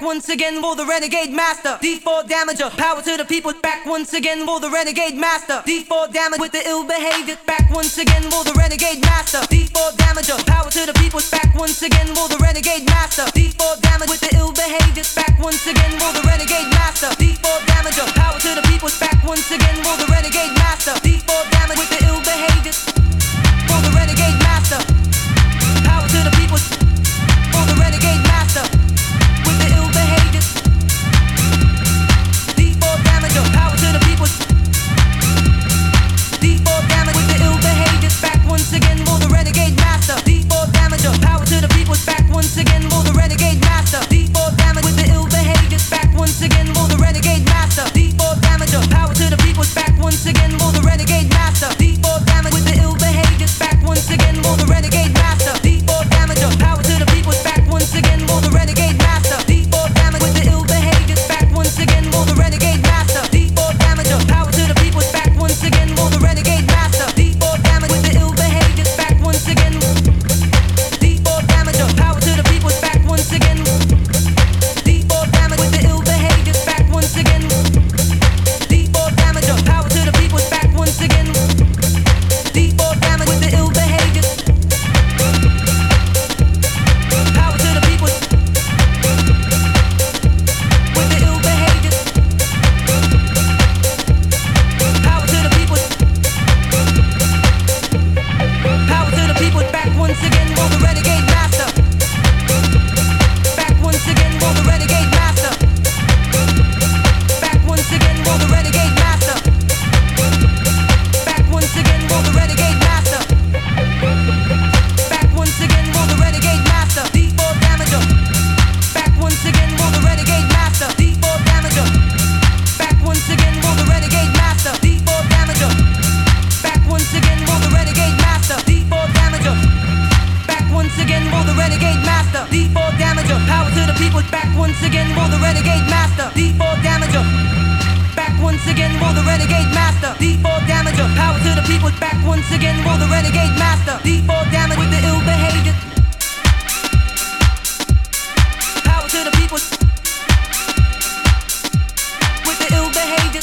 once again for the renegade master. D4 damager, power to the people. Back once again for the renegade master. D4 damage with the ill behavior. Back once again for the renegade master. D4 damager, power to the people. Back once again for the renegade master. D4 damage with the ill behavior. Back once again for the renegade master. D4 damager, power to the people. Back once again for the renegade master. D4 damage with the ill behavior. For the renegade master. Power to the people. For the renegade master. With the ill behavior. D4 damager, power to the people. D4 damage with the ill behavior. Back once again for the renegade master. D4 damager, power to the people. Back once again for the renegade master. D4 damage with the ill behavior. Back once again for the renegade master. D4 damager, power to the people. Back once again for the renegade master. D4 damage with the ill behavior. Back once again for the renegade master. D4 damager, power to the people. Back once again for the renegade master. D4 damage with the ill behavior. Back once again for the renegade master. D4 damager, power to the people. Back once again for the renegade master. D4 damage with the ill behavior. Back once again. D4 damager, power to the people. Back once again. D4 damage with the ill behavior. Back once again. D4 damager, power to the people. Back once again. D4 damage with the ill behavior. Power to the people. With the ill behavior. Power to the people. Power to the people. Back once again for the renegade master. Back once again for the renegade master. Back once again for the renegade master. Back once again for the renegade master. Back once again for the renegade master. D4 damager. Back once again for the renegade master. D4 damager. Back once again for the renegade master. D4 damager. Back once again for the renegade master. D4 damager. Back once again for the renegade master. D4 damager. Power to the people. Back once again for the renegade master. D4 damager. Back once again for the renegade master. D4 damager. Power to the people. Back once again for the renegade master. D4 damage with the ill behavior. Power to the people. With the ill behavior.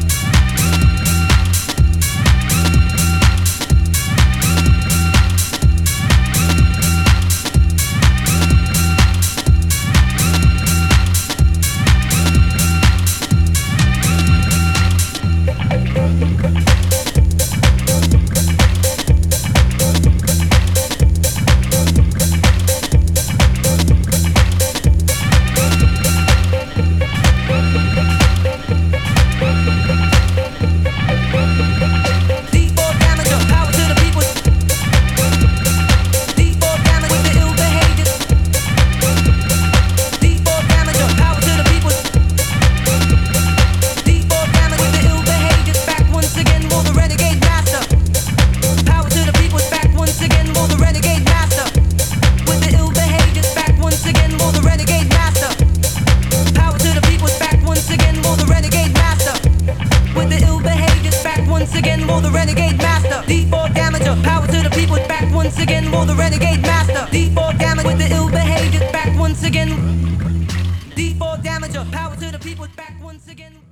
D4 damager, power to the people. Back once again for the renegade master. D4 damage with the ill behavior. Back once again. D4 damager, power to the people. Back once again.